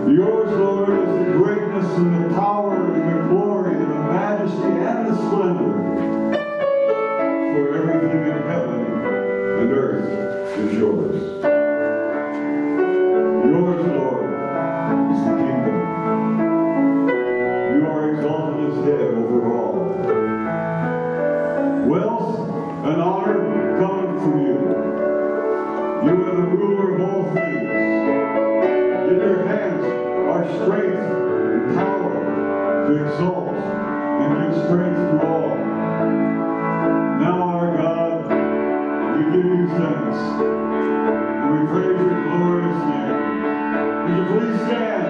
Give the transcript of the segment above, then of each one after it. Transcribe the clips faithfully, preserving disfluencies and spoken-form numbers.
Yours, Lord, is the greatness and the power and the glory and the majesty and the splendor. For everything in heaven and earth is yours. Yours, Lord, is the kingdom. You are exalted as head over all. Wealth and honor come from you. You are the ruler of all things. In your hands are strength and power to exalt and give strength to all. Now, our God, we give you thanks. And we praise your glorious name. Would you please stand?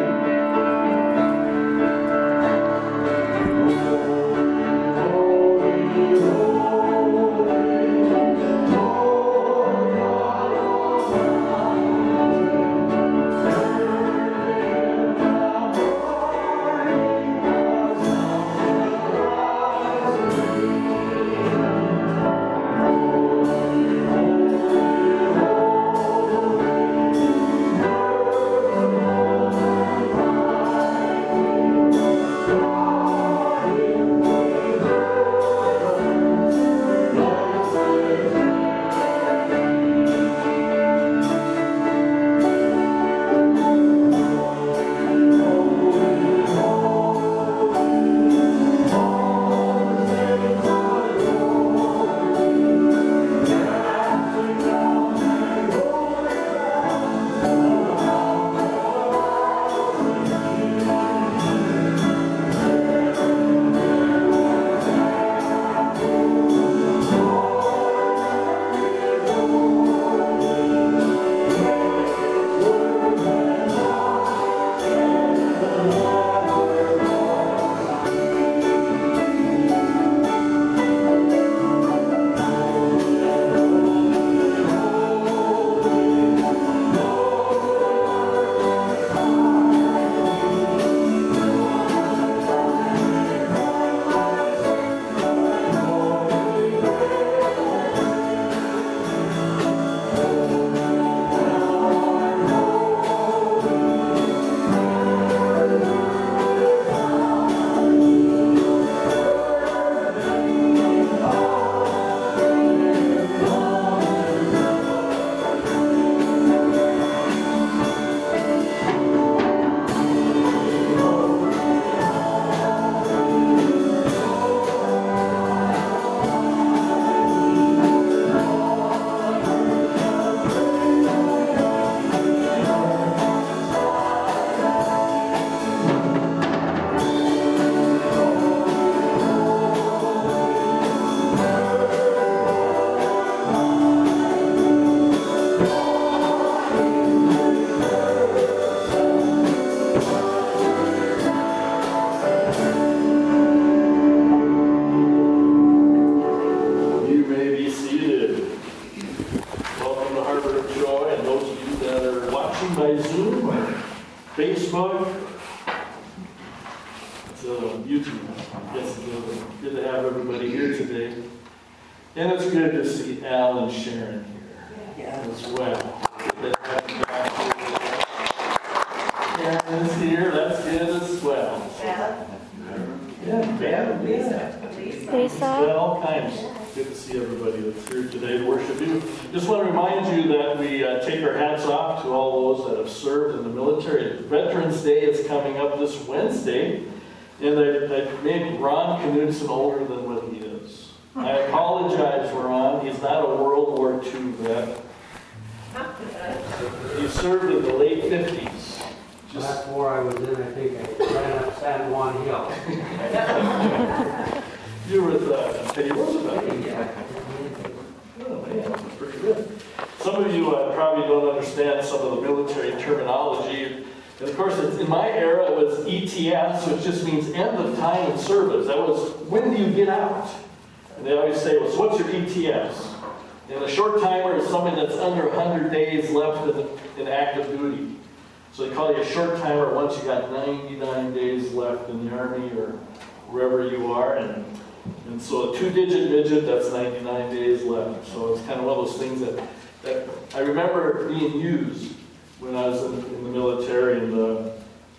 Older than what he is. I apologize, Ron. He's not a World War Two vet. He served in the late fifties. Just last war I was in, I think I ran up San Juan Hill. You were with uh, Teddy Roosevelt. Yeah. Oh man, that's pretty good. Some of you uh, probably don't understand some of the military terminology. And of course, it's, in my era, it was E T S, which just means end of time in service. That was, when do you get out? And they always say, well, so what's your E T S? And a short timer is somebody that's under one hundred days left in, in active duty. So they call you a short timer once you got ninety-nine days left in the Army or wherever you are. And, and so a two-digit midget, that's ninety-nine days left. So it's kind of one of those things that, that I remember being used when I was in, in the military, and uh,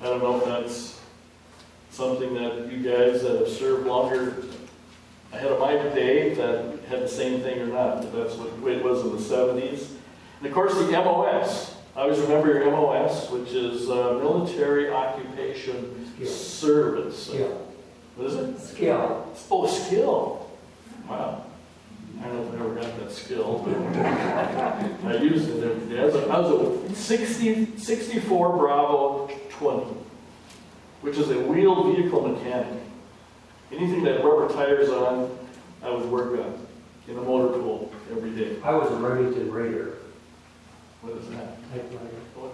that's something that you guys that have served longer ahead of my day that had the same thing or not. But that's what the way it was in the seventies. And of course, the M O S. I always remember your M O S, which is uh, Military Occupation Skill. Service. Skill. What is it? Skill. Oh, skill. Wow. I don't know if I ever got that skill, but I used it every day. I was a, I was a sixty, sixty-four Bravo twenty, which is a wheeled vehicle mechanic. Anything that had rubber tires on, I would work on in a motor pool every day. I was a Remington Raider. What is that? Typewriter. What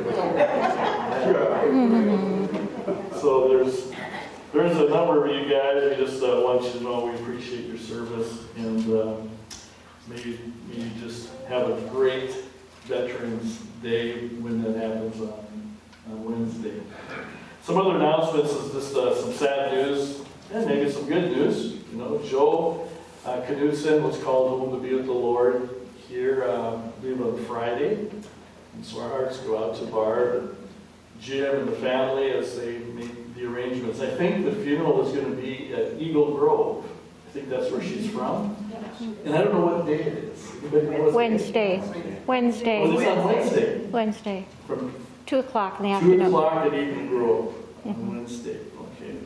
tire? So there's there's a number of you guys. We just uh, want you to know we appreciate your service, and uh, maybe you just have a great Veterans Day when that happens on, on Wednesday. Some other announcements is just uh, some sad news and maybe some good news. You know, Joe uh, Knudsen was called home to be with the Lord here, uh, I believe on Friday. And so our hearts go out to Barb, Jim, and the family as they make the arrangements. I think the funeral is going to be at Eagle Grove. I think that's where she's from. And I don't know what day it is. Anybody know what Wednesday. Wednesday. Oh, it's on Wednesday. Wednesday. From Two o'clock in the two afternoon. o'clock at Eagle Grove on Mhm. Wednesday. Okay.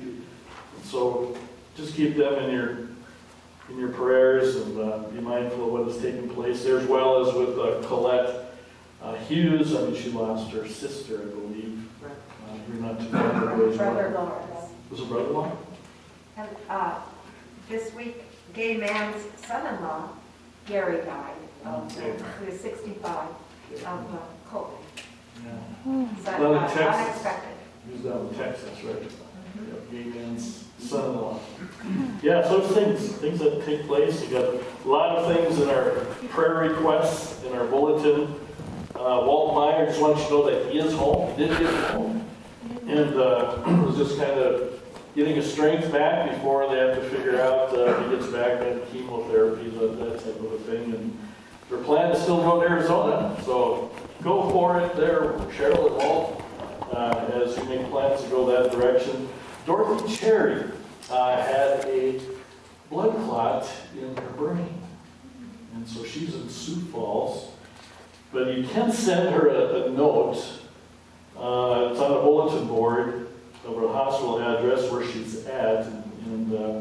So just keep them in your in your prayers and uh, be mindful of what is taking place there, as well as with uh, Colette uh, Hughes. I mean, she lost her sister, I believe. Uh, you're not too far away. Brother Lawrence. Was it brother-in-law? And uh, this week, gay man's son-in-law, Gary, died. Of, Okay. he was sixty-five of uh, COVID. Yeah. So, Well, in uh, Texas. unexpected. He was down in Texas, right? Yep, gay man's son-in-law. Yeah, so those things, things that take place. We got a lot of things in our prayer requests in our bulletin. Uh, Walt Meyer, just wants you to know that he is home. He did get home, and uh, was just kind of getting his strength back before they have to figure out uh, if he gets back on chemotherapy, that, that type of a thing. And their plan is still to go to Arizona, so go for it there, Cheryl and Walt, uh, as you make plans to go that direction. Dorothy Cherry uh, had a blood clot in her brain, and so she's in Sioux Falls. But you can send her a, a note. Uh, it's on a bulletin board of a hospital address where she's at, and, and uh,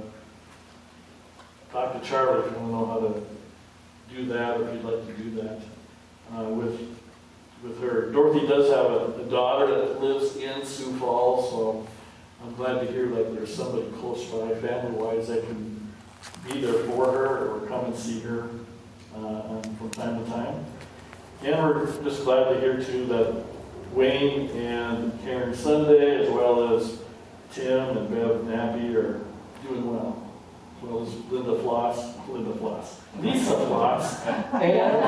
talk to Charlie if you want to know how to do that, or if you'd like to do that uh, with with her. Dorothy does have a, a daughter that lives in Sioux Falls, so I'm glad to hear that there's somebody close by, family-wise, that can be there for her or come and see her uh, from time to time. And we're just glad to hear, too, that Wayne and Karen Sunday, as well as Tim and Bev Nappy, are doing well. As well as Linda Floss, Linda Floss, Lisa Floss, and,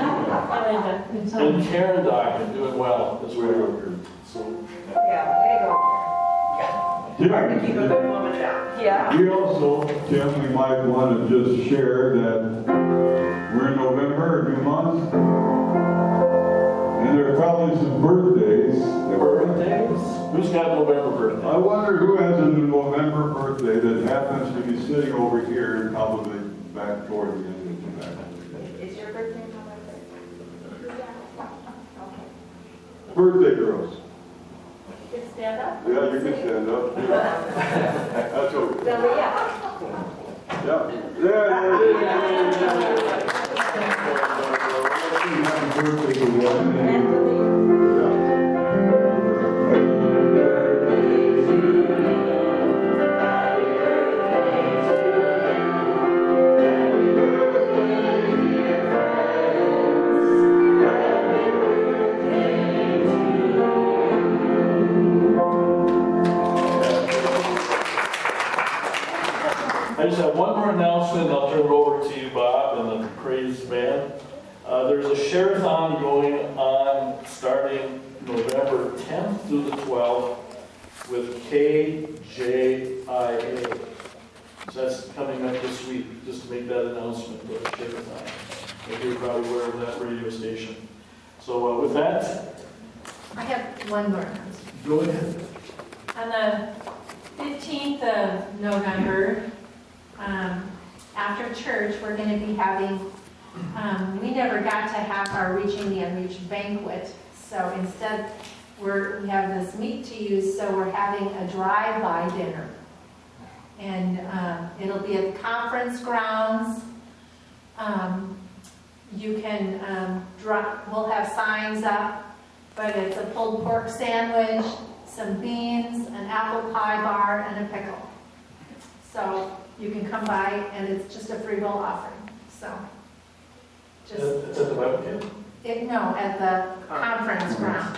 and Karen Dock are doing well as well. So, Yeah, way to go. Hard to keep a good woman down. Yeah. We also, Tim, we might want to just share that we're in November, a new month, and there are probably some birthdays. that were- birthdays? Who's got November birthday? I wonder who has a November birthday that happens to be sitting over here and probably back toward the end of the back. Is your birthday in November? Okay. Birthday girls. You can stand up? Yeah, you can stand up. That's okay. So, yeah. Yeah. Yeah, yeah, yeah. Happy birthday to one. Yeah. I just have one more announcement, and I'll turn it over to you, Bob, and the praise band. Uh, there's a share-a-thon going on starting November tenth through the twelfth with K J I A. So that's coming up this week, just to make that announcement, the share-a-thon. I think you're probably aware of that radio station. So uh, with that, I have one more announcement. go ahead. On the fifteenth of November, um, after church, we're going to be having, um, we never got to have our Reaching the Unreached banquet. So instead, we're, we have this meat to use, so we're having a drive-by dinner. And um, it'll be at the conference grounds. Um, you can, um, drop, we'll have signs up, but it's a pulled pork sandwich, some beans, an apple pie bar, and a pickle. So you can come by, and it's just a free will offering. So just It's at the Bible camp? it, no, at the conference grounds.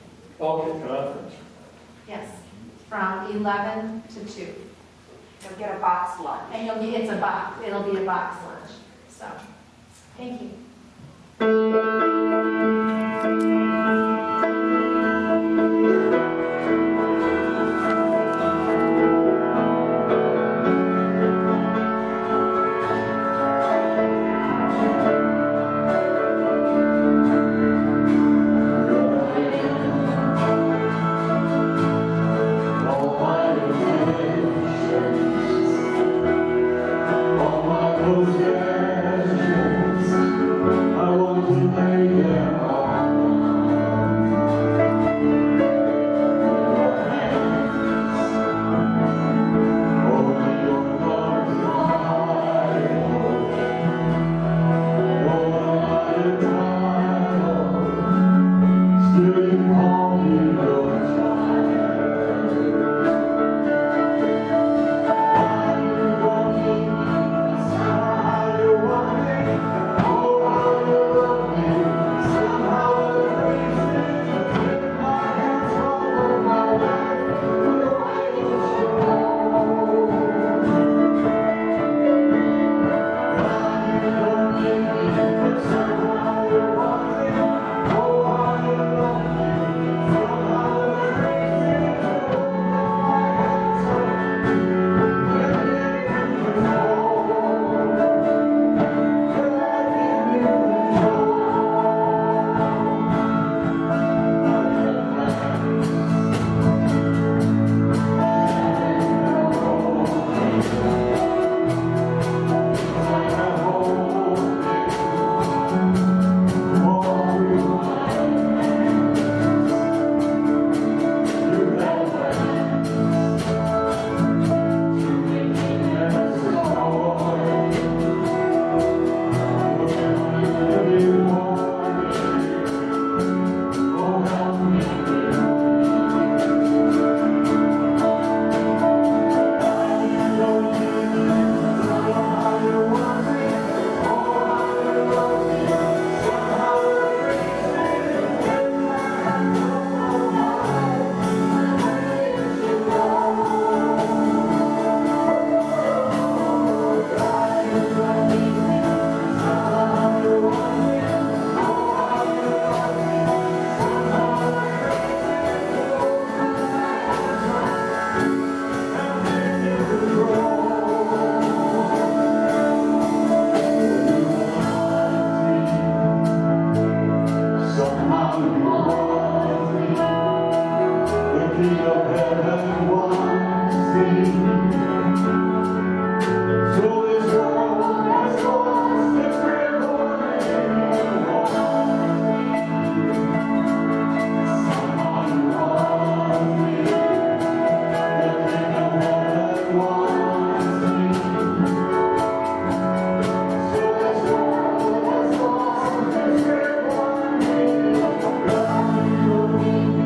Okay, conference. Yes, from eleven to two. You'll get a box lunch. And you'll be, it's a box, it'll be a box lunch. So, thank you.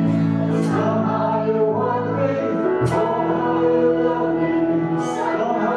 Somehow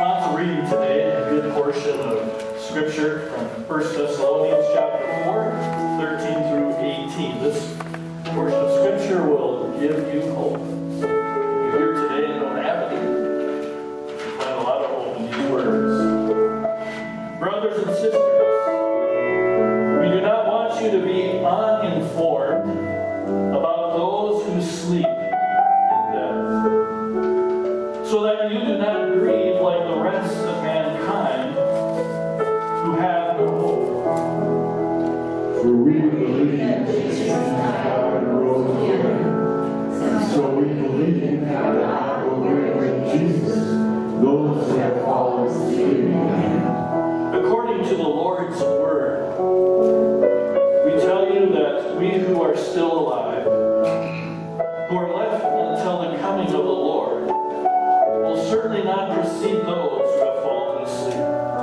responsive reading today, a good portion of Scripture from First Thessalonians chapter four, thirteen through eighteen. This portion of Scripture will give you hope. If you're here today and don't have any, you find a lot of hope in these words. Brothers and sisters, we do not want you to be uninformed about those who sleep in death, so that you do not grieve like the rest of mankind who have no hope. For we believe that Jesus died and rose again. And so we believe that God will bring with Jesus those who have fallen asleep in Him. According to the Lord's word, we tell you that we who are still alive, who are left until the coming of the Lord, will certainly not precede those who have fallen asleep.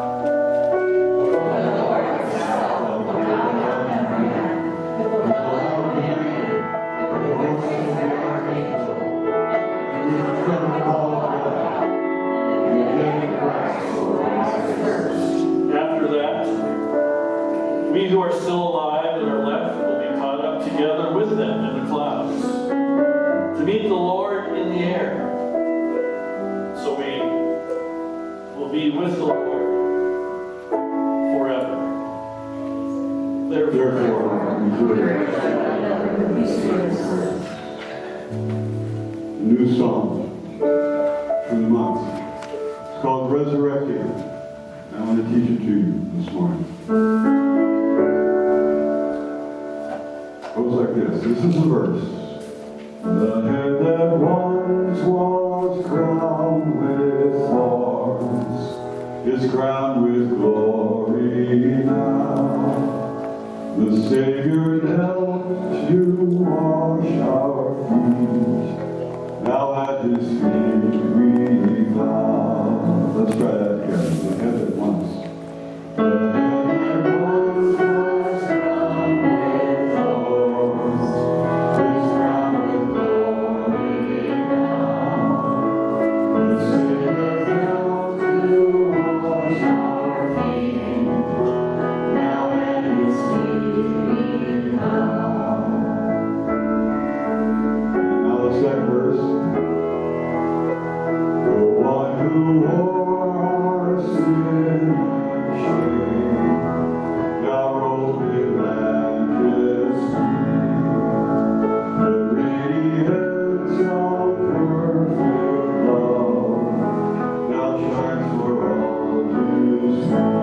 After that, we who are still alive and are left will be caught up together with them in the clouds to meet the Lord in the air. So we will be with the Lord forever. Therefore, new song for the month. It's called Resurrecting. I want to teach it to you this morning. It goes like this. This is the verse. The head that once was crowned with thorns is crowned with glory now. The Savior knelt to wash our feet. Now at His feet we bow. Let's try that again. The head that once. The head that once was crowned with thorns is crowned with glory now. The Savior knelt to wash our feet. Now at His feet we bow. And now the second verse. The one who wore our sin and shame, now robed in majesty. The radiance of perfect love now shines for all to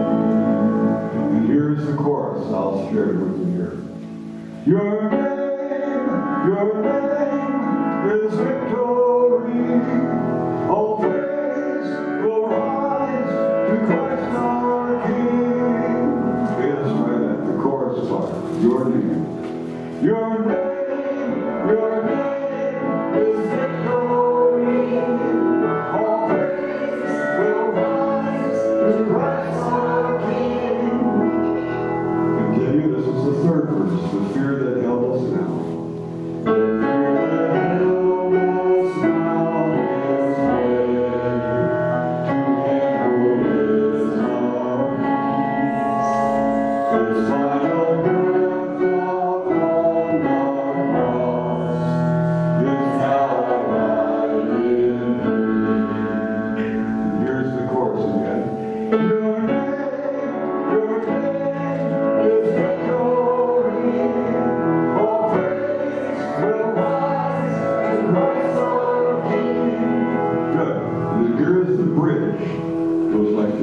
see. And here's the chorus. I'll share it with you here. Your name, your name is victory. All praise will rise to Christ our King. Okay, let's try that. The chorus part. Your name. Your name, your name is victory. All praise will rise to Christ our King. I can tell you this is the third verse. The fear that held us now. The fear that held us now is way to Him who is our peace. His final breath upon the cross is now alive in me. And here's the chorus again. Your name, your name is victory. All praise will rise to Christ our King. Good. And here is the bridge. It goes like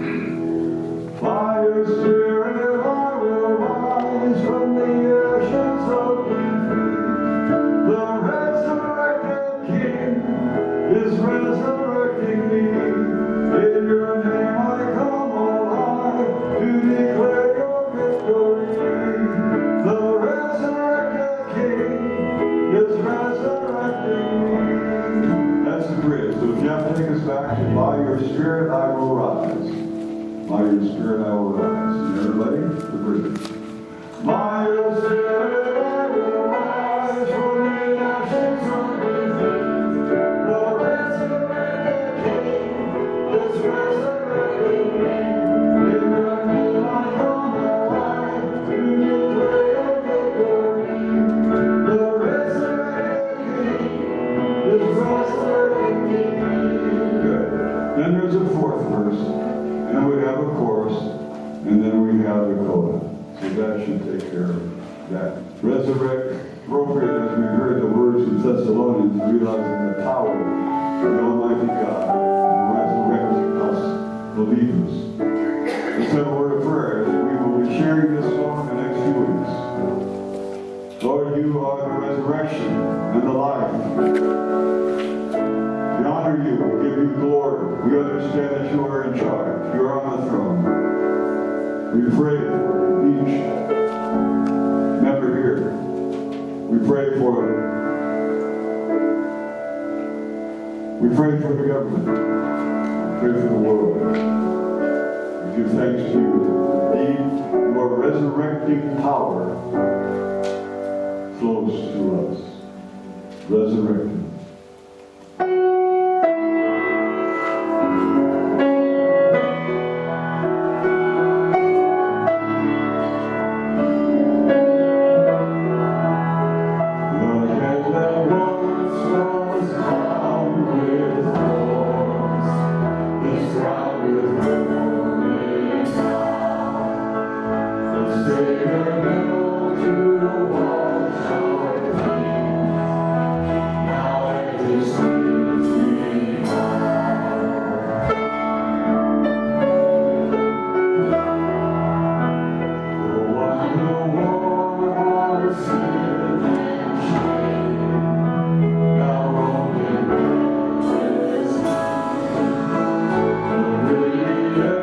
this. By your Spirit I will rise from the ashes of defeat. The resurrected King is resurrecting me. In your name I come alive to declare your victory. The resurrected King is resurrecting me. That's the bridge. So Jeff, take us back to by your Spirit I will rise. By your Spirit I will rise. And everybody, the bridge. By your Spirit I will rise from the ashes of defeat. The resurrected King is resurrecting Then there's a fourth verse, and then we have a chorus, and then we have the coda. So that should take care of that. Resurrect, appropriate as we heard the words in Thessalonians, realizing the power of the Almighty God to resurrect us believers. Let's have a word of prayer. We will be sharing this song the next few weeks. Lord, you are the resurrection and the life. We honor you, we give you glory. We understand that you are in charge. You are on the throne. We pray for each member here. We pray for we pray for the government. We pray for the world. We give thanks to you. Indeed, your resurrecting power flows to us. Resurrected. Yeah.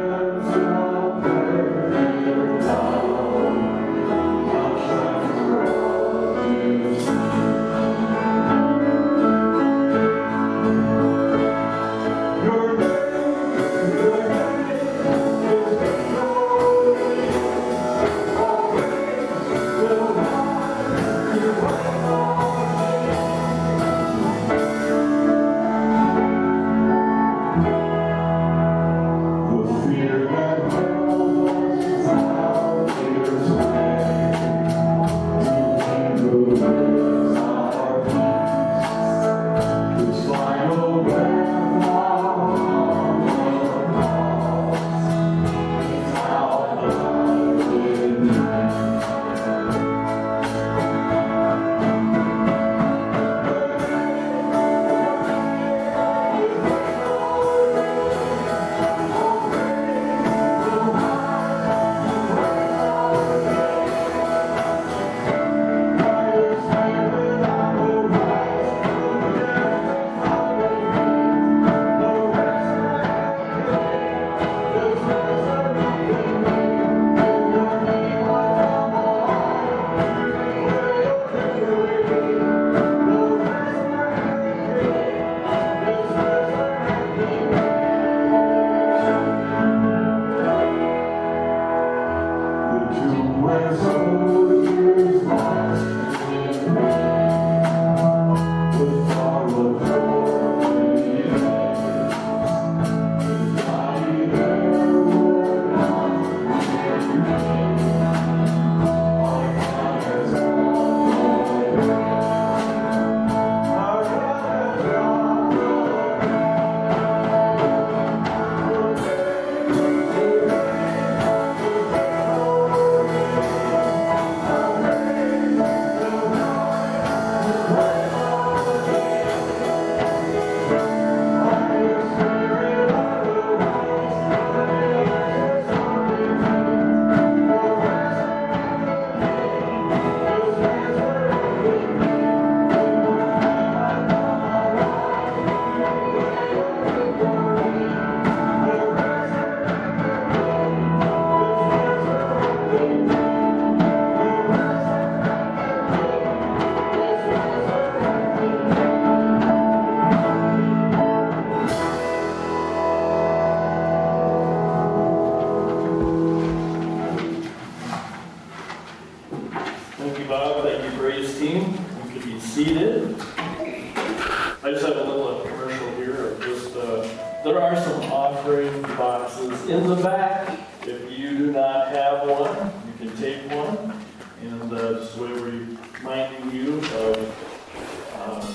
boxes in the back. If you do not have one, you can take one. And uh, just a way of reminding you of um,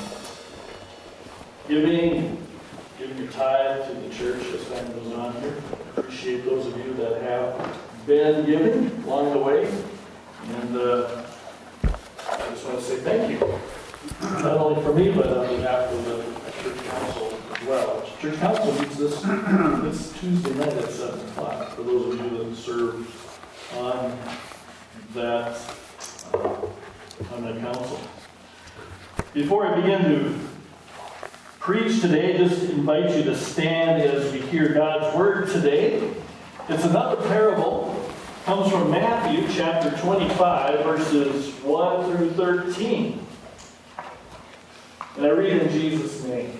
giving, giving your tithe to the church as time goes on here. Appreciate those of you that have been giving along the way. And uh, I just want to say thank you. Not only for me, but on behalf of the church council as well. Church council meets this, this Tuesday night at seven o'clock, for those of you that serve on that, uh, on that council. Before I begin to preach today, just invite you to stand as we hear God's word today. It's another parable. It comes from Matthew chapter twenty-five, verses one through thirteen. And I read in Jesus' name.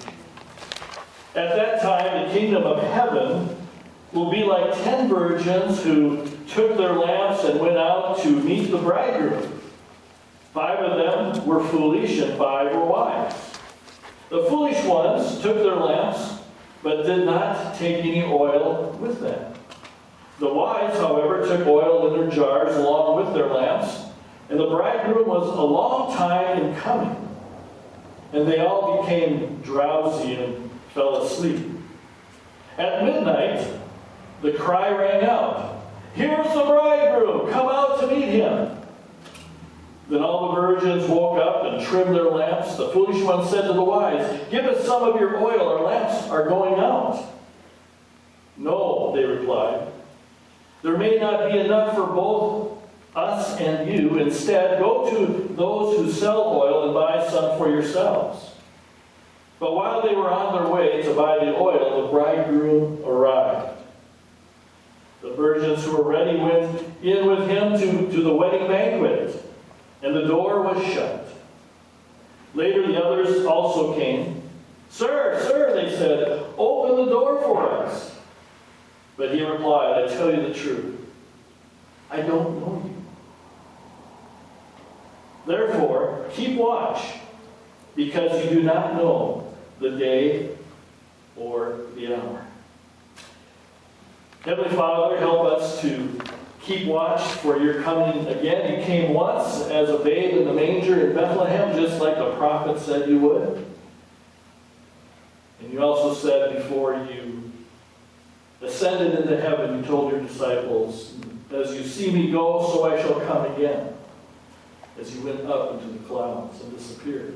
At that time, the kingdom of heaven will be like ten virgins who took their lamps and went out to meet the bridegroom. Five of them were foolish and five were wise. The foolish ones took their lamps, but did not take any oil with them. The wise, however, took oil in their jars along with their lamps, and the bridegroom was a long time in coming. And they all became drowsy and fell asleep. At midnight, the cry rang out, "Here's the bridegroom! Come out to meet him!" Then all the virgins woke up and trimmed their lamps. The foolish one said to the wise, "Give us some of your oil, our lamps are going out." "No," they replied. "There may not be enough for both us and you. Instead, go to those who sell oil and buy some for yourselves." But while they were on their way to buy the oil, the bridegroom arrived. The virgins who were ready went in with him to, to the wedding banquet, and the door was shut. Later the others also came. "Sir, sir," they said, "open the door for us." But he replied, "I tell you the truth, I don't know you. Therefore, keep watch, because you do not know the day or the hour." Heavenly Father, help us to keep watch for your coming again. You came once as a babe in the manger in Bethlehem, just like the prophet said you would. And you also said before you ascended into heaven, you told your disciples, "As you see me go, so I shall come again." As you went up into the clouds and disappeared.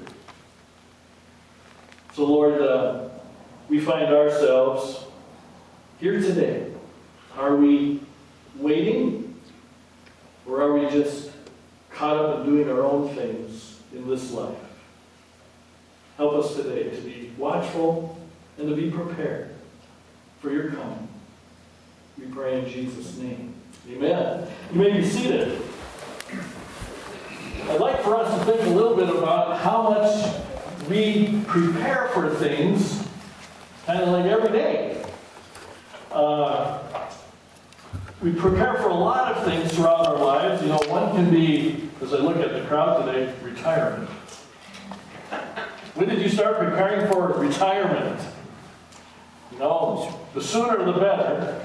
So Lord, uh, we find ourselves here today. Are we waiting? Or are we just caught up in doing our own things in this life? Help us today to be watchful and to be prepared for your coming. We pray in Jesus' name. Amen. You may be seated. I'd like for us to think a little bit about how much we prepare for things, kind of like every day. Uh, we prepare for a lot of things throughout our lives. You know, one can be, as I look at the crowd today, retirement. When did you start preparing for retirement? You know, the sooner the better.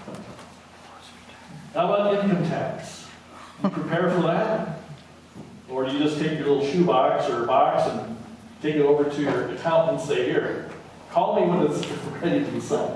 How about income tax? You prepare for that? Or do you just take your little shoebox or box and take it over to your accountant and say, "Here, call me when it's ready to be signed"?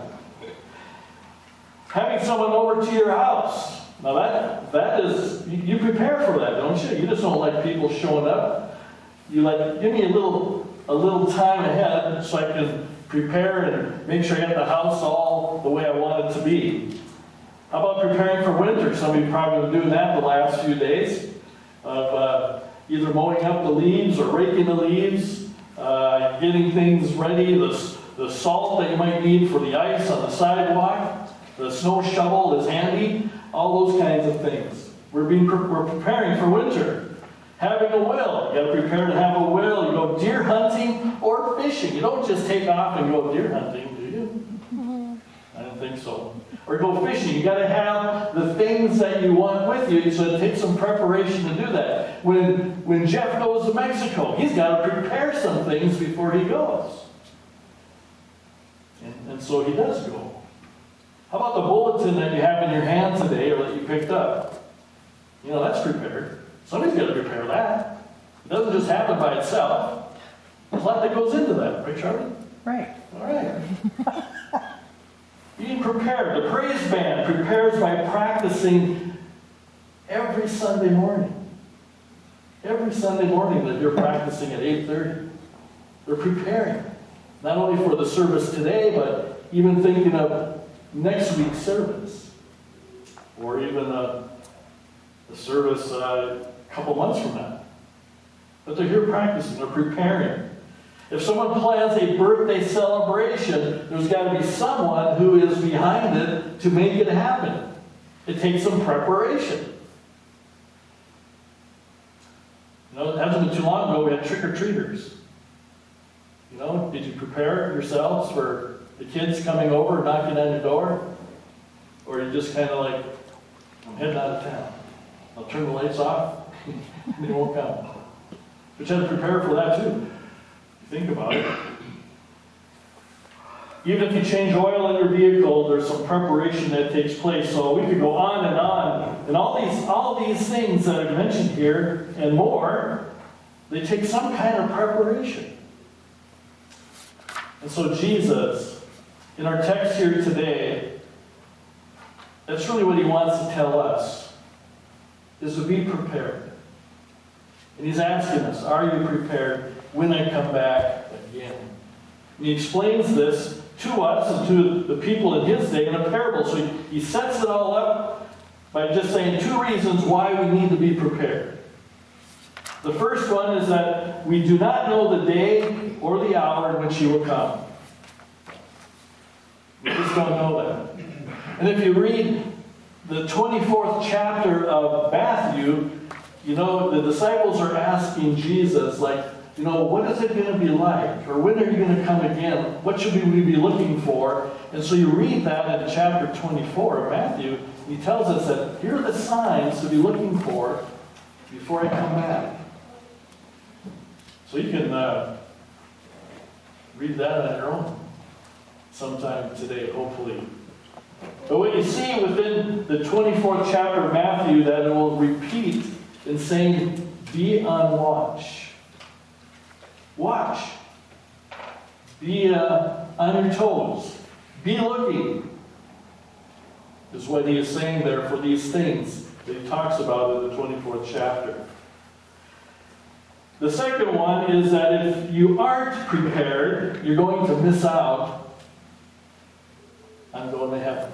Having someone over to your house. Now that that is, you, you prepare for that, don't you? You just don't like people showing up. You like, give me a little a little time ahead so I can prepare and make sure I get the house all the way I want it to be. How about preparing for winter? Some of you probably been doing that the last few days. Of uh, either mowing up the leaves or raking the leaves, uh, getting things ready, the, the salt that you might need for the ice on the sidewalk, the snow shovel is handy, all those kinds of things. We're, being, we're preparing for winter. Having a will, you got to prepare to have a will. You go deer hunting or fishing. You don't just take off and go deer hunting, do you? Mm-hmm. I don't think so. Or go fishing. You got to have the things that you want with you, so it takes some preparation to do that. When when Jeff goes to Mexico, he's got to prepare some things before he goes. And, and so he does go. How about the bulletin that you have in your hand today or that you picked up? You know, that's prepared. Somebody's got to prepare that. It doesn't just happen by itself. There's a lot that goes into that, right, Charlie? Right. All right. Being prepared. The praise band prepares by practicing every Sunday morning. Every Sunday morning that you're practicing at eight thirty. They're preparing. Not only for the service today, but even thinking of next week's service. Or even a, a service uh, a couple months from now. But they're here practicing. They're preparing. If someone plans a birthday celebration, there's got to be someone who is behind it to make it happen. It takes some preparation. You know, it hasn't been too long ago we had trick-or-treaters. You know, did you prepare yourselves for the kids coming over and knocking on your door? Or you just kind of like, I'm heading out of town. I'll turn the lights off and they won't come. But you have to prepare for that too. Think about it. Even if you change oil in your vehicle, there's some preparation that takes place. So we could go on and on. And all these, all these things that are mentioned here and more, they take some kind of preparation. And so Jesus, in our text here today, that's really what he wants to tell us, is to be prepared. And he's asking us, are you prepared when I come back again? And he explains this to us and to the people in his day in a parable. So he, he sets it all up by just saying two reasons why we need to be prepared. The first one is that we do not know the day or the hour in which he will come. We just don't know that. And if you read the twenty-fourth chapter of Matthew, you know, the disciples are asking Jesus, like, you know, what is it going to be like? Or when are you going to come again? What should we be looking for? And so you read that in chapter twenty-four of Matthew. He tells us that here are the signs to be looking for before I come back. So you can uh, read that on your own sometime today, hopefully. But what you see within the twenty-fourth chapter of Matthew, that it will repeat in saying, be on watch. Watch. Be uh, on your toes. Be looking, is what he is saying there for these things that he talks about in the twenty-fourth chapter. The second one is that if you aren't prepared, you're going to miss out on going to heaven.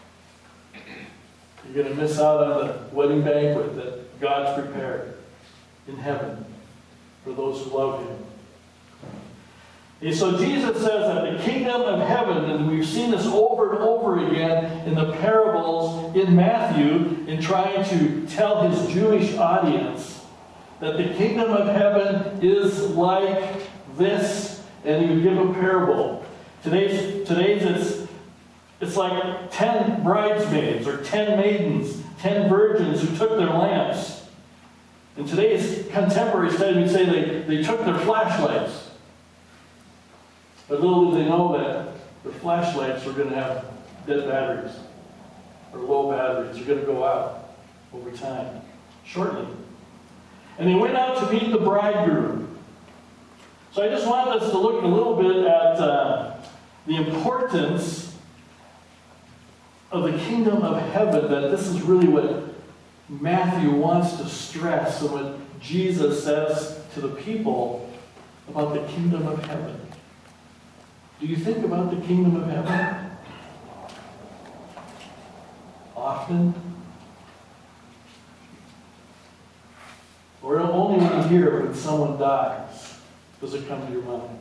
You're going to miss out on the wedding banquet that God's prepared in heaven for those who love him. And so Jesus says that the kingdom of heaven, and we've seen this over and over again in the parables in Matthew, in trying to tell his Jewish audience that the kingdom of heaven is like this, and he would give a parable. Today's, today's it's, it's like ten bridesmaids or ten maidens, ten virgins who took their lamps. In today's contemporary study, we'd say they, they took their flashlights. But little did they know that the flashlights were going to have dead batteries or low batteries. They're going to go out over time, shortly. And they went out to meet the bridegroom. So I just wanted us to look a little bit at uh, the importance of the kingdom of heaven, that this is really what Matthew wants to stress and what Jesus says to the people about the kingdom of heaven. Do you think about the kingdom of heaven often? Or only when you hear when someone dies does it come to your mind?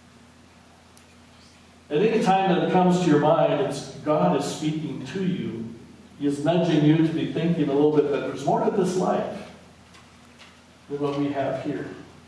At any time that it comes to your mind, it's God is speaking to you. He is nudging you to be thinking a little bit that there's more to this life than what we have here.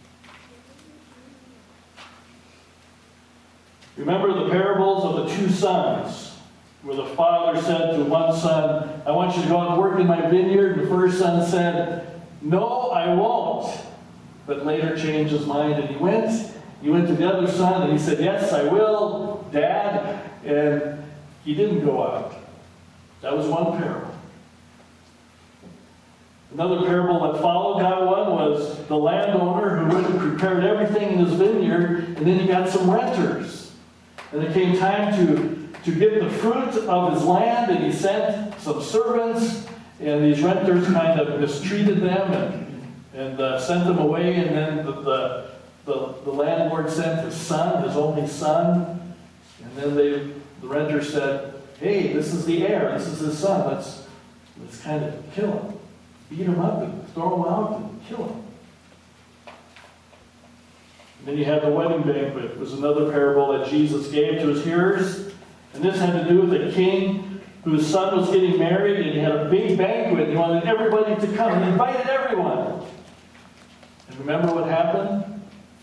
Remember the parables of the two sons, where the father said to one son, I want you to go out and work in my vineyard. And the first son said, no, I won't. But later changed his mind and he went. He went to the other son and he said, yes, I will, Dad. And he didn't go out. That was one parable. Another parable that followed that one was the landowner who went and prepared everything in his vineyard, and then he got some renters. And it came time to, to get the fruit of his land, and he sent some servants, and these renters kind of mistreated them and, and uh, sent them away, and then the, the, the, the landlord sent his son, his only son, and then they, the renter said, hey, this is the heir, this is his son, let's, let's kind of kill him. Beat him up and throw him out and kill him. And then you have the wedding banquet. It was another parable that Jesus gave to his hearers. And this had to do with a king whose son was getting married, and he had a big banquet. He wanted everybody to come. He invited everyone. And remember what happened?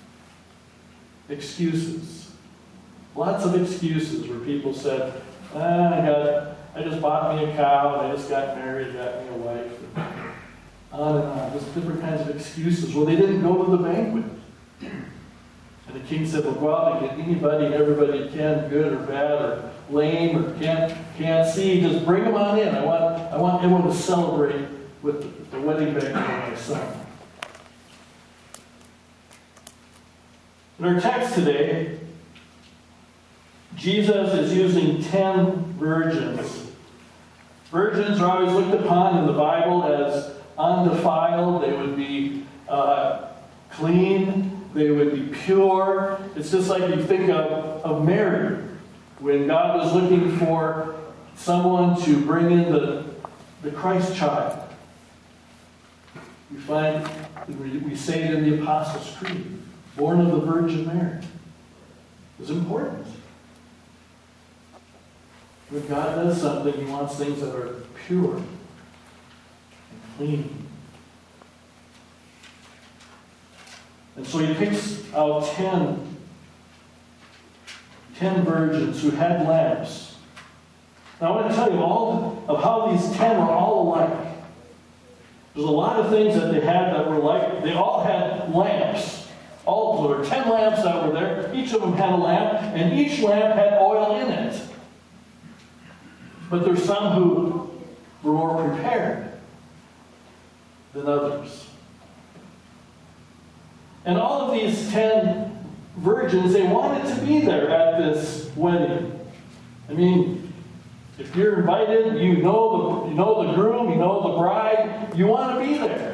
Excuses. Lots of excuses where people said, ah, I got, I just bought me a cow, and I just got married, got me a wife. On and on, just different kinds of excuses. Well, they didn't go to the banquet. And the king said, well, go out and get anybody and everybody you can, good or bad or lame or can't, can't see, just bring them on in. I want, I want everyone to celebrate with the, the wedding banquet of my son. In our text today, Jesus is using ten virgins. Virgins are always looked upon in the Bible as undefiled. They would be uh, clean. They would be pure. It's just like you think of, of Mary. When God was looking for someone to bring in the, the Christ child. We find, we say it in the Apostles' Creed, born of the Virgin Mary. It was important. When God does something, he wants things that are pure and clean. And so he picks out ten, ten virgins who had lamps. Now I want to tell you all of how these ten were all alike. There's a lot of things that they had that were like, they all had lamps. All, there were ten lamps that were there. Each of them had a lamp, and each lamp had oil in it. But there's some who were more prepared than others. And all of these ten virgins, they wanted to be there at this wedding. I mean, if you're invited, you know the, you know the groom, you know the bride, you want to be there.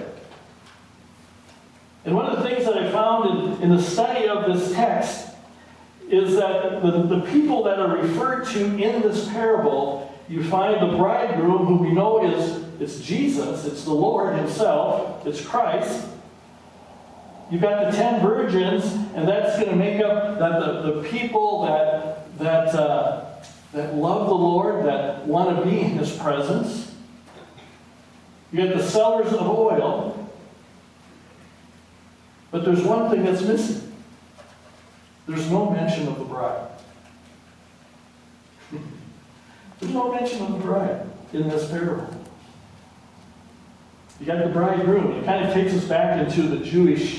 And one of the things that I found in, in the study of this text is that the, the people that are referred to in this parable, you find the bridegroom, who we know is it's Jesus, it's the Lord himself, it's Christ. You've got the ten virgins, and that's going to make up that the, the people that that uh, that love the Lord, that want to be in his presence. You got the sellers of oil. But there's one thing that's missing. There's no mention of the bride. There's no mention of the bride in this parable. You got the bridegroom. It kind of takes us back into the Jewish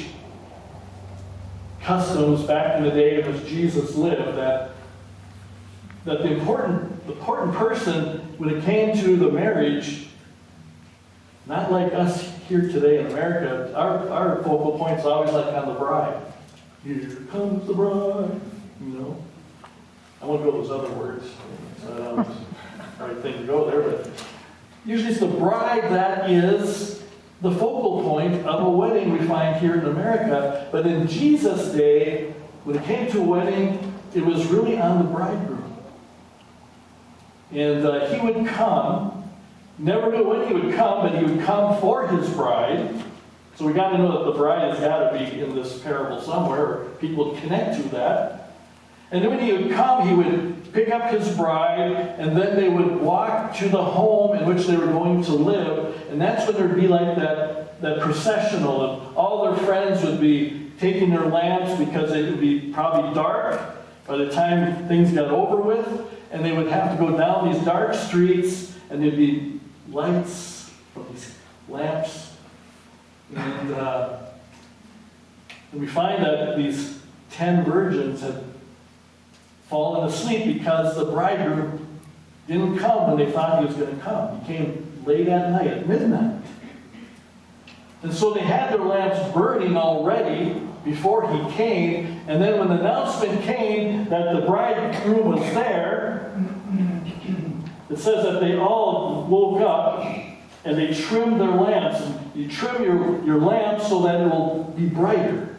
customs back in the day in which Jesus lived, that, that the important, the important person, when it came to the marriage, not like us here today in America, our, our focal point is always like on the bride. Here comes the bride, you know. I won't go those other words. So I don't know the right thing to go there, but usually it's the bride that is the focal point of a wedding we find here in America. But in Jesus' day, when it came to a wedding, it was really on the bridegroom. And uh, he would come, never knew when he would come, but he would come for his bride. So we got to know that the bride has got to be in this parable somewhere, or people would connect to that. And then when he would come, he would pick up his bride, and then they would walk to the home in which they were going to live. And that's when there would be like that, that processional, and all their friends would be taking their lamps because it would be probably dark by the time things got over with. And they would have to go down these dark streets, and there'd be lights from these lamps. And, uh, and we find that these ten virgins had fallen asleep because the bridegroom Didn't come when they thought he was going to come. He came late at night, at midnight. And so they had their lamps burning already before he came. And then when the announcement came that the bridegroom was there, it says that they all woke up and they trimmed their lamps. And you trim your, your lamp so that it will be brighter.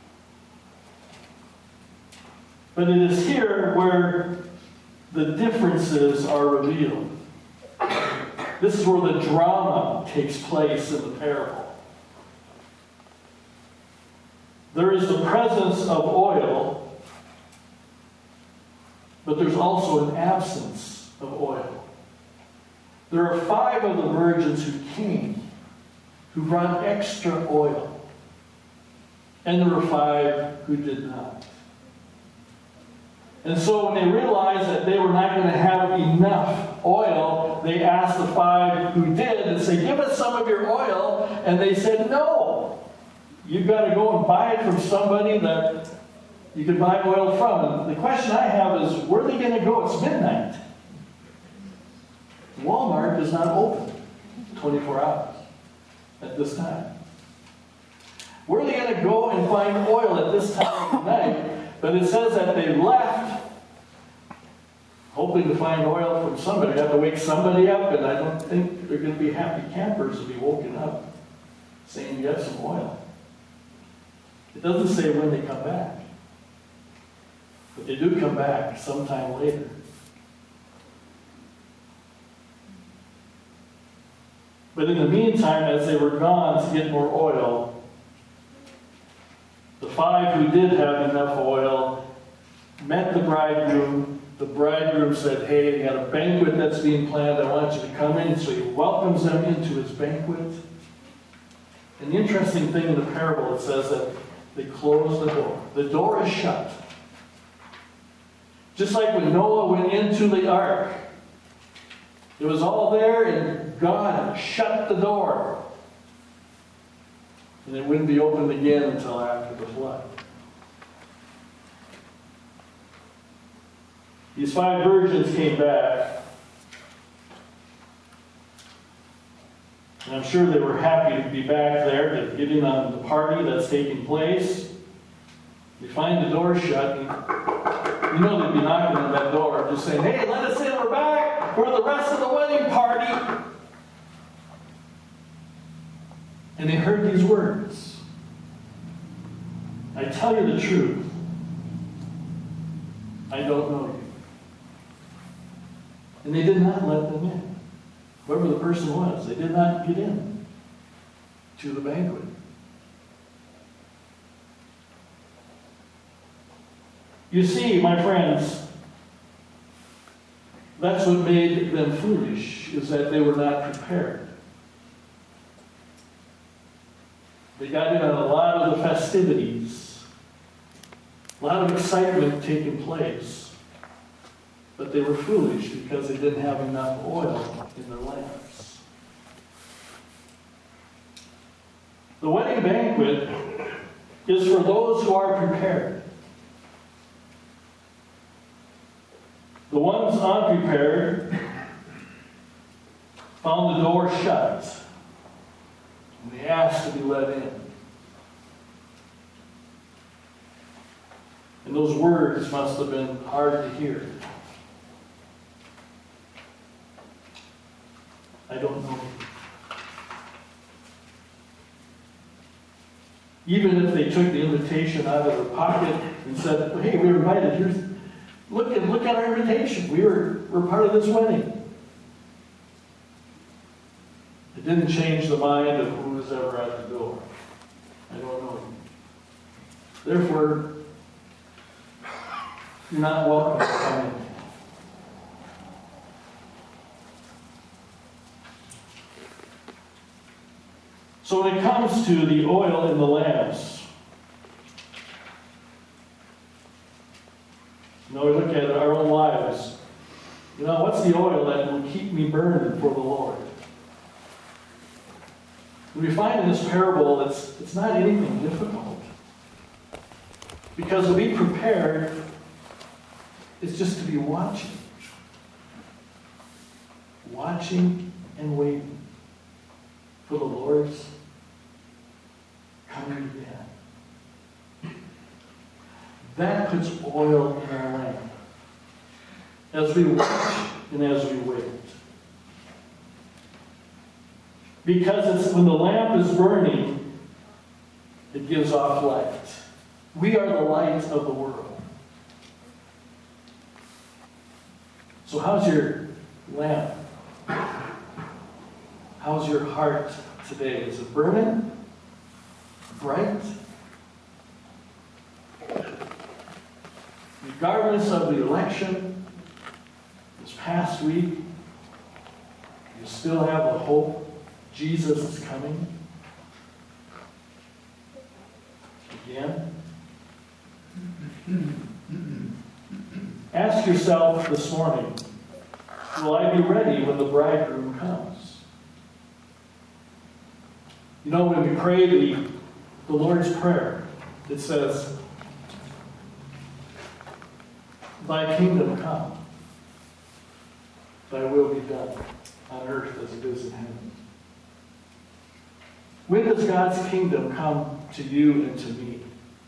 But it is here where the differences are revealed. This is where the drama takes place in the parable. There is the presence of oil, but there's also an absence of oil. There are five of the virgins who came, who brought extra oil. And there were five who did not. And so when they realized that they were not going to have enough oil, they asked the five who did and said, give us some of your oil. And they said, no. You've got to go and buy it from somebody that you can buy oil from. And the question I have is, where are they going to go? It's midnight. Walmart is not open twenty-four hours at this time. Where are they going to go and find oil at this time of night? But it says that they left hoping to find oil from somebody. They have to wake somebody up, and I don't think they're going to be happy campers to be woken up saying, you have some oil. It doesn't say when they come back. But they do come back sometime later. But in the meantime, as they were gone to get more oil, the five who did have enough oil met the bridegroom. The bridegroom said, hey, they got a banquet that's being planned. I want you to come in. So he welcomes them into his banquet. And the interesting thing in the parable, it says that they closed the door. The door is shut. Just like when Noah went into the ark. It was all there, and God shut the door. And it wouldn't be opened again until after the flood. These five virgins came back. And I'm sure they were happy to be back there, to get in on the party that's taking place. They find the door shut, and you know they'd be knocking on that door, just saying, hey, let us in, we're back, we're the rest of the wedding party. And they heard these words. I tell you the truth, I don't know you. And they did not let them in. Whoever the person was, they did not get in to the banquet. You see, my friends, that's what made them foolish, is that they were not prepared. They got in on a lot of the festivities, a lot of excitement taking place. But they were foolish because they didn't have enough oil in their lamps. The wedding banquet is for those who are prepared. The ones unprepared found the door shut, and they asked to be let in. And those words must have been hard to hear. I don't know. Even if they took the invitation out of their pocket and said, hey, we were invited. Here's, look at look at our invitation. We were we're part of this wedding. It didn't change the mind of who was ever at the door. I don't know. Therefore, you're not welcome to come in. So when it comes to the oil in the lamps, you know, we look at our own lives. You know, what's the oil that will keep me burning for the Lord? We find in this parable it's, it's not anything difficult. Because to be prepared is just to be watching. watching and waiting for the Lord's coming again. That puts oil in our lamp as we watch and as we wait. Because it's when the lamp is burning, it gives off light. We are the light of the world. So how's your lamp? How's your heart today? Is it burning? Bright? Regardless of the election this past week, you still have the hope Jesus is coming again. Ask yourself this morning, will I be ready when the bridegroom comes? You know, when we pray the, the Lord's Prayer, it says, Thy kingdom come, Thy will be done on earth as it is in heaven. When does God's kingdom come to you and to me?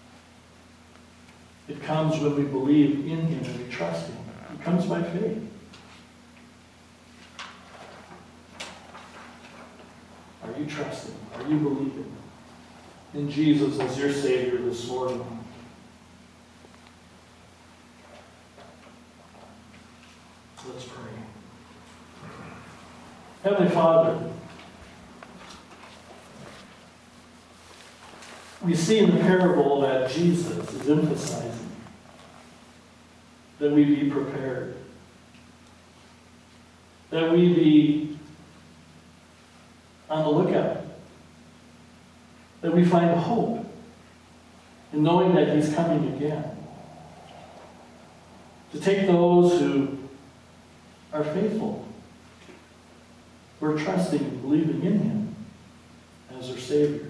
It comes when we believe in Him and we trust Him. It comes by faith. Are you trusting? Are you believing in Jesus as your Savior this morning? Let's pray. Heavenly Father, we see in the parable that Jesus is emphasizing that we be prepared, that we be on the lookout, that we find hope in knowing that He's coming again, to take those who are faithful, who are trusting and believing in Him as their Savior.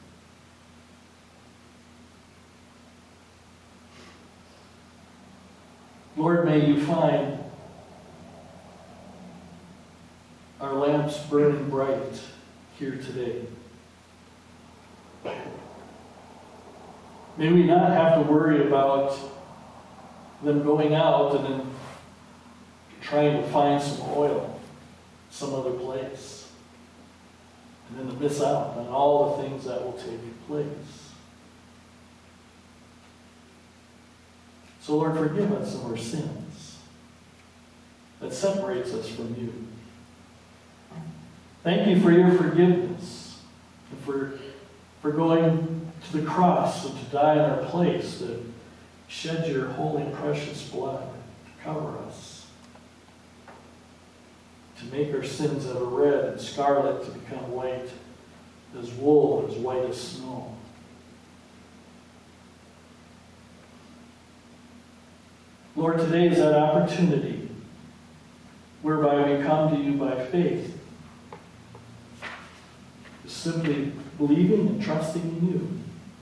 Lord, may you find our lamps burning bright here today. May we not have to worry about them going out and then trying to find some oil some other place, and then to miss out on all the things that will take place. So Lord, forgive us of our sins that separates us from you. Thank you for your forgiveness and for, for going to the cross and to die in our place, to shed your holy and precious blood to cover us, to make our sins that are red and scarlet to become white as wool, as white as snow. Lord, today is that opportunity whereby we come to you by faith, simply believing and trusting in you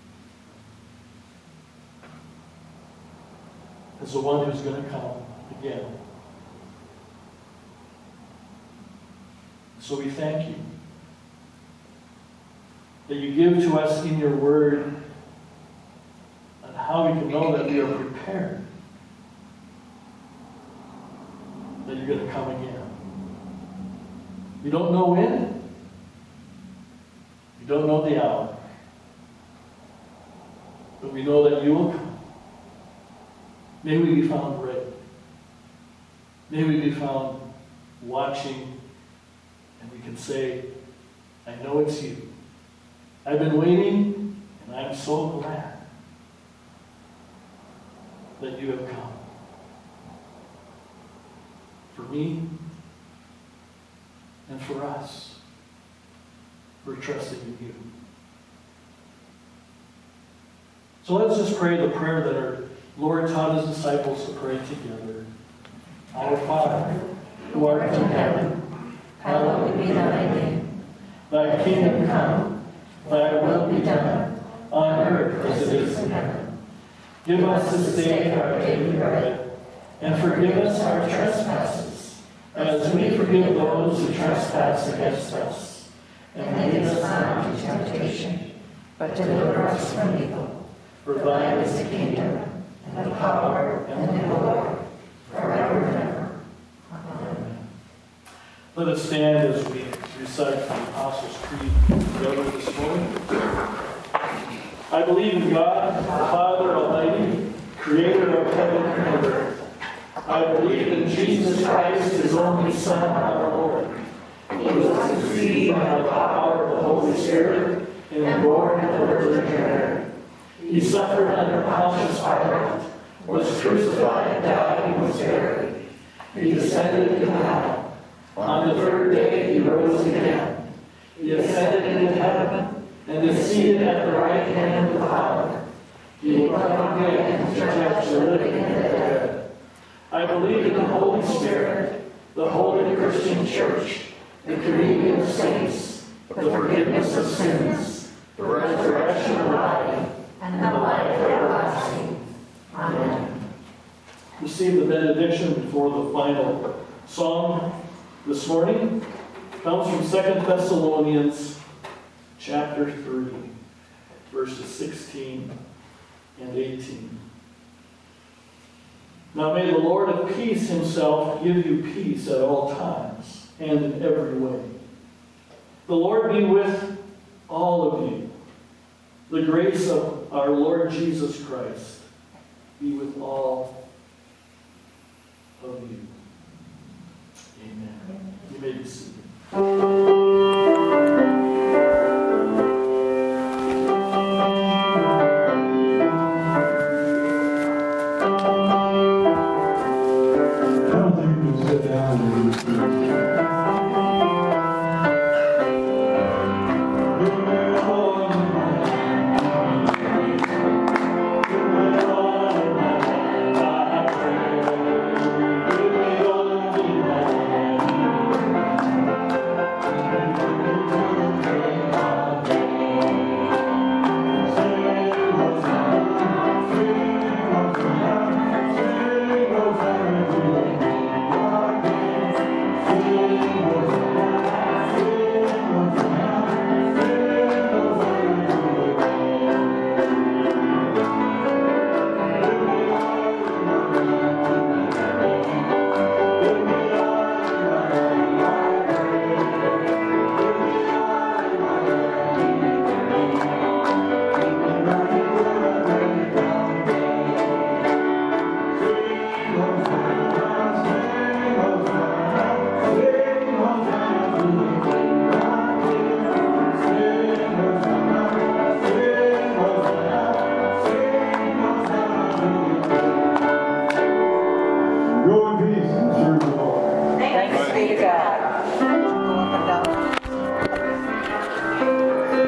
as the one who's going to come again. So we thank you that you give to us in your word on how we can know that we are prepared, that you're going to come again. We don't know when. We don't know the hour. But we know that you will come. May we be found ready. May we be found watching, and we can say, I know it's you. I've been waiting, and I'm so glad that you have come. For me and for us, we're trusting in you. So let's just pray the prayer that our Lord taught his disciples to pray together. Our Father, who art in heaven, hallowed be thy name. Thy kingdom come, thy will be done, on earth as it is in heaven. Give us this day our daily bread, and forgive us our trespasses, as we forgive those who trespass against us. And lead us not into temptation, but deliver us from evil. For thine is the kingdom, and the power, and the glory, forever and ever. Amen. Let us stand as we recite the Apostles' Creed together this morning. I believe in God, the Father Almighty, creator of heaven and earth. I believe in Jesus Christ, his only Son, our Lord. He was conceived by the power of the Holy Spirit and born of the Virgin Mary. He suffered under Pontius Pilate, was crucified, died, and was buried. He descended into hell. On the third day he rose again. He ascended into heaven and is seated at the right hand of the Father. He will come again to judge the living and the dead. I believe in the Holy Spirit, the holy Christian Church, the communion of saints, the forgiveness of sins, the resurrection of the body, and the life everlasting. Amen. Receive the benediction before the final song this morning. It comes from Second Thessalonians chapter three, verses sixteen and eighteen. Now may the Lord of peace himself give you peace at all times and in every way. The Lord be with all of you. The grace of our Lord Jesus Christ be with all of you. Amen. You may be seated. Thanks be to God.